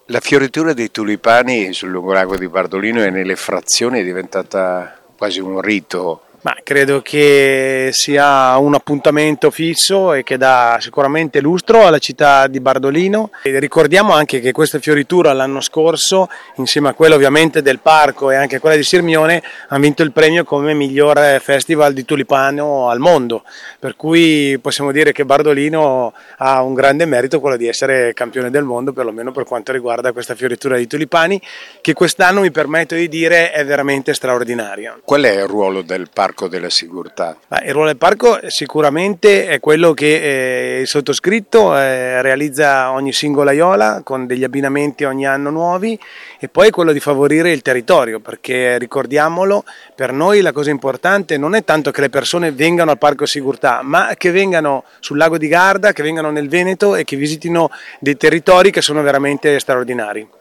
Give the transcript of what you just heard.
La fioritura dei tulipani sul lungolago di Bardolino e nelle frazioni è diventata quasi un rito. Ma credo che sia un appuntamento fisso e che dà sicuramente lustro alla città di Bardolino. E ricordiamo anche che questa fioritura l'anno scorso, insieme a quella ovviamente del parco e anche quella di Sirmione, ha vinto il premio come miglior festival di tulipano al mondo. Per cui possiamo dire che Bardolino ha un grande merito, quello di essere campione del mondo, perlomeno per quanto riguarda questa fioritura di tulipani, che quest'anno mi permetto di dire è veramente straordinaria. Qual è il ruolo del Parco della Sigurtà? Il ruolo del parco sicuramente è quello che il sottoscritto realizza ogni singola aiola con degli abbinamenti ogni anno nuovi, e poi quello di favorire il territorio, perché ricordiamolo, per noi la cosa importante non è tanto che le persone vengano al Parco Sigurtà, ma che vengano sul lago di Garda, che vengano nel Veneto e che visitino dei territori che sono veramente straordinari.